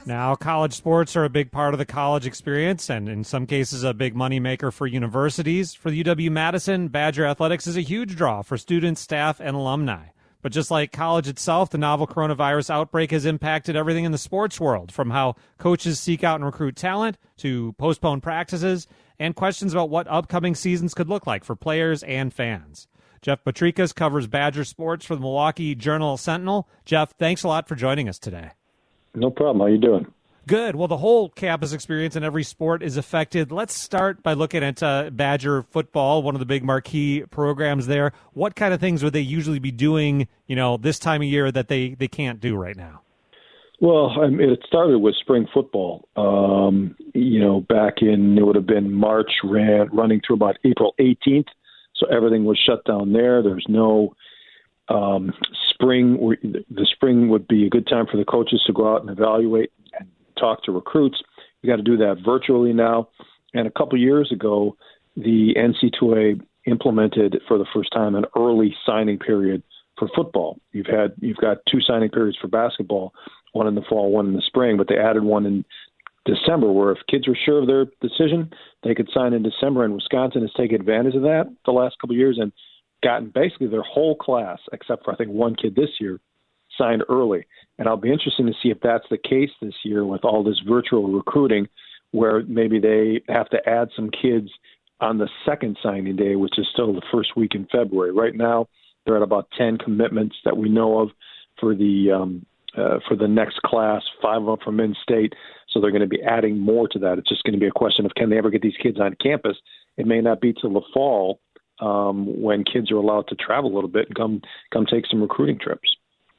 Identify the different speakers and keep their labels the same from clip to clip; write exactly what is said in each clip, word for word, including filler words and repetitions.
Speaker 1: Now, college sports are a big part of the college experience and in some cases a big moneymaker for universities. For the U W-Madison, Badger Athletics is a huge draw for students, staff, and alumni. But just like college itself, the novel coronavirus outbreak has impacted everything in the sports world, from how coaches seek out and recruit talent to postpone practices and questions about what upcoming seasons could look like for players and fans. Jeff Petrikas covers Badger sports for the Milwaukee Journal-Sentinel. Jeff, thanks a lot for joining us today.
Speaker 2: No problem. How you doing?
Speaker 1: Good. Well, the whole campus experience in every sport is affected. Let's start by looking at uh, Badger football, one of the big marquee programs there. What kind of things would they usually be doing, you know, this time of year that they, they can't do right now?
Speaker 2: Well, I mean, it started with spring football. Um, you know, back in, it would have been March, ran running through about April eighteenth. So everything was shut down there. There's no um, spring. The spring would be a good time for the coaches to go out and evaluate and talk to recruits. You got to do that virtually now. And a couple years ago, the N C double A implemented for the first time an early signing period for football. You've had you've got two signing periods for basketball, one in the fall, one in the spring, but they added one in December, where if kids were sure of their decision, they could sign in December, and Wisconsin has taken advantage of that the last couple of years and gotten basically their whole class, except for I think one kid this year, signed early. And I'll be interested to see if that's the case this year with all this virtual recruiting, where maybe they have to add some kids on the second signing day, which is still the first week in February. Right now, they're at about ten commitments that we know of for the um, uh, for the next class, five of them from in-state. So they're going to be adding more to that. It's just going to be a question of can they ever get these kids on campus. It may not be till the fall um, when kids are allowed to travel a little bit and come come take some recruiting trips.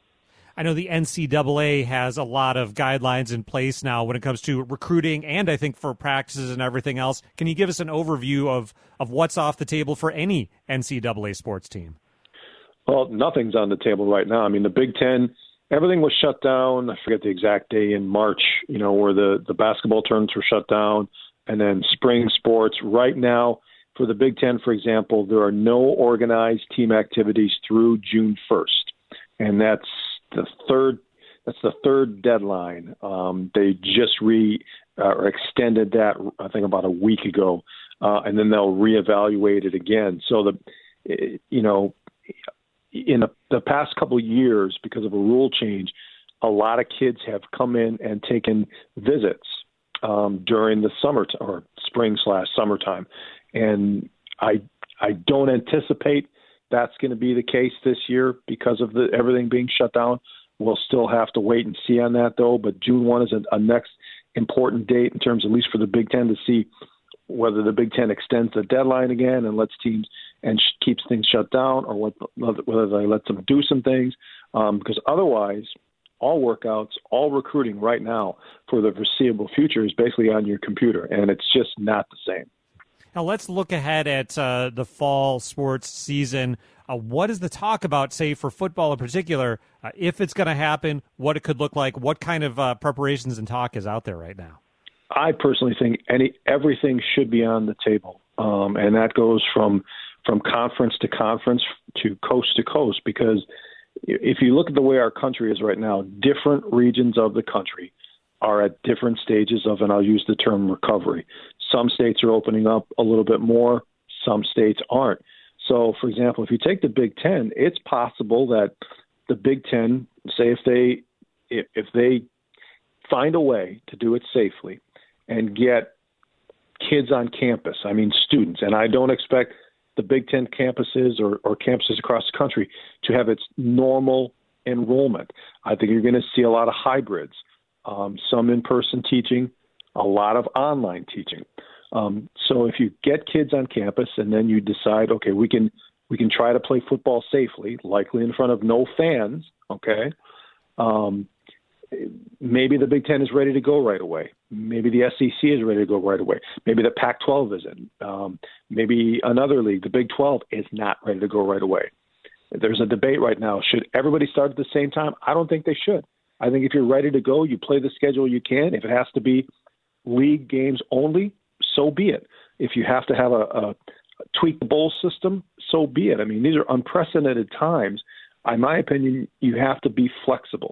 Speaker 1: I know the N C double A has a lot of guidelines in place now when it comes to recruiting and I think for practices and everything else. Can you give us an overview of, of what's off the table for any N C double A sports team?
Speaker 2: Well, nothing's on the table right now. I mean, the Big Ten, everything was shut down. I forget the exact day in March, you know, where the, the basketball tournaments were shut down, and then spring sports. Right now, for the Big Ten, for example, there are no organized team activities through June first, and that's the third. That's the third deadline. Um, they just re uh, or extended that, I think, about a week ago, uh, and then they'll reevaluate it again. So the, you know. In the, the past couple of years, because of a rule change, a lot of kids have come in and taken visits um, during the summer t- or spring slash summertime, and I I don't anticipate that's going to be the case this year because of the everything being shut down. We'll still have to wait and see on that though. But June first is a, a next important date in terms, at least for the Big Ten, to see whether the Big Ten extends the deadline again and lets teams and sh- keeps things shut down, or what, whether they let them do some things. Um, because otherwise, all workouts, all recruiting right now for the foreseeable future is basically on your computer, and it's just not the same.
Speaker 1: Now let's look ahead at uh, the fall sports season. Uh, what is the talk about, say, for football in particular, uh, if it's going to happen, what it could look like, what kind of uh, preparations and talk is out there right now?
Speaker 2: I personally think any everything should be on the table, um, and that goes from from conference to conference to coast to coast. Because if you look at the way our country is right now, different regions of the country are at different stages of, and I'll use the term recovery. Some states are opening up a little bit more, some states aren't. So, for example, if you take the Big Ten, it's possible that the Big Ten, say if they if, if they find a way to do it safely and get kids on campus, I mean students, and I don't expect the Big Ten campuses or, or campuses across the country to have its normal enrollment. I think you're going to see a lot of hybrids, um, some in-person teaching, a lot of online teaching. Um, so if you get kids on campus and then you decide, okay, we can we can try to play football safely, likely in front of no fans, okay, um, maybe the Big Ten is ready to go right away. Maybe the S E C is ready to go right away. Maybe the Pac twelve isn't. Um, maybe another league, the Big twelve, is not ready to go right away. There's a debate right now. Should everybody start at the same time? I don't think they should. I think if you're ready to go, you play the schedule you can. If it has to be league games only, so be it. If you have to have a, a tweak the bowl system, so be it. I mean, these are unprecedented times. In my opinion, you have to be flexible.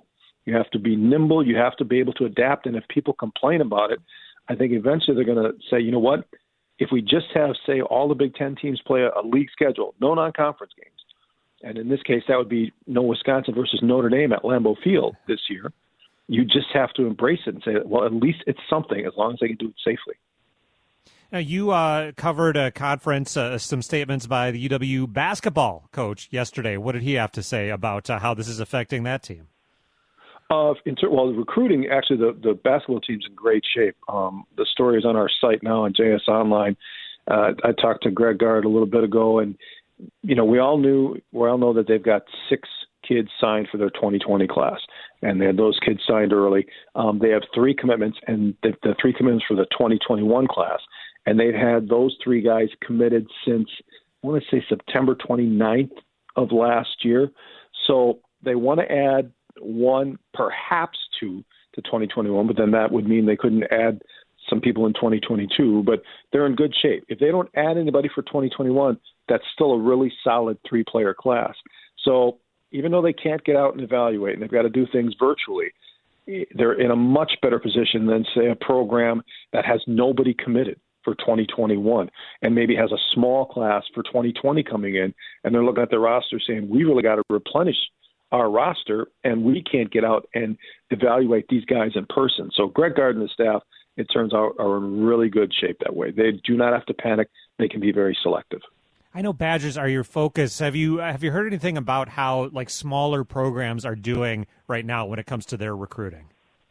Speaker 2: You have to be nimble. You have to be able to adapt. And if people complain about it, I think eventually they're going to say, you know what? If we just have, say, all the Big Ten teams play a, a league schedule, no non-conference games, and in this case that would be no Wisconsin versus Notre Dame at Lambeau Field this year, you just have to embrace it and say, well, at least it's something as long as they can do it safely.
Speaker 1: Now, you uh, covered a conference, uh, some statements by the U W basketball coach yesterday. What did he have to say about uh, how this is affecting that team?
Speaker 2: Uh, in ter- well, the recruiting, actually, the, the basketball team's in great shape. Um, the story is on our site now on J S Online. Uh, I talked to Greg Gard a little bit ago, and you know, we all knew, we all know that they've got six kids signed for their twenty twenty class, and they had those kids signed early. Um, they have three commitments, and the, the three commitments for the twenty twenty-one class, and they've had those three guys committed since, I want to say, September twenty-ninth of last year. So they want to add one, perhaps two, to twenty twenty-one, but then that would mean they couldn't add some people in twenty twenty-two, but they're in good shape. If they don't add anybody for twenty twenty-one, that's still a really solid three-player class. So even though they can't get out and evaluate, and they've got to do things virtually, they're in a much better position than, say, a program that has nobody committed for twenty twenty-one and maybe has a small class for twenty twenty coming in, and they're looking at their roster saying, we really got to replenish our roster, and we can't get out and evaluate these guys in person. So Greg Gard and the staff, it turns out, are in really good shape that way. They do not have to panic. They can be very selective.
Speaker 1: I know Badgers are your focus. Have you have you heard anything about how like smaller programs are doing right now when it comes to their recruiting?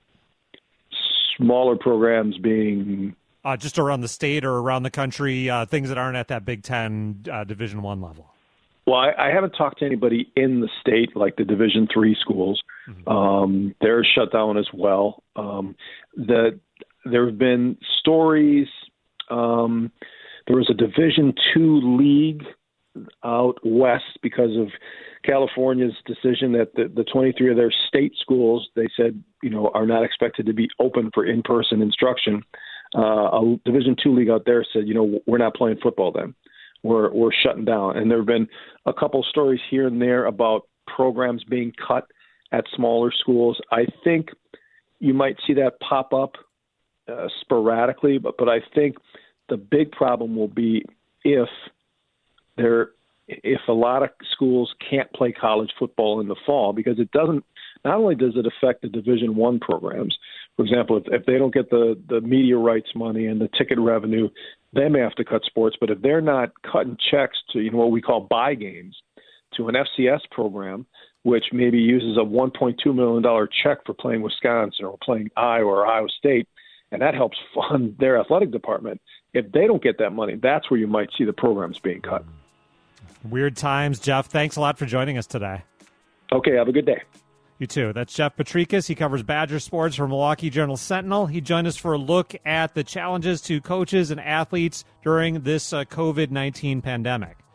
Speaker 2: Smaller programs being
Speaker 1: uh, just around the state or around the country, uh, things that aren't at that Big Ten uh, Division One level.
Speaker 2: Well, I, I haven't talked to anybody in the state, like the Division Three schools. Mm-hmm. Um, they're shut down as well. Um, the there have been stories. Um, there was a Division Two league out west because of California's decision that the, the twenty-three of their state schools, they said, you know, are not expected to be open for in-person instruction. Uh, a Division Two league out there said, you know, we're not playing football then. We're, we're shutting down. And there have been a couple stories here and there about programs being cut at smaller schools. I think you might see that pop up uh, sporadically, but, but I think the big problem will be if there, if a lot of schools can't play college football in the fall, because it doesn't, not only does it affect the Division One programs. For example, if, if they don't get the, the media rights money and the ticket revenue, they may have to cut sports. But if they're not cutting checks to, you know, what we call buy games to an F C S program, which maybe uses a one point two million dollars check for playing Wisconsin or playing Iowa or Iowa State, and that helps fund their athletic department. If they don't get that money, that's where you might see the programs being cut.
Speaker 1: Weird times, Jeff. Thanks a lot for joining us today.
Speaker 2: Okay, have a good day.
Speaker 1: You too. That's Jeff Petrikas. He covers Badger sports for Milwaukee Journal Sentinel. He joined us for a look at the challenges to coaches and athletes during this uh, COVID nineteen pandemic.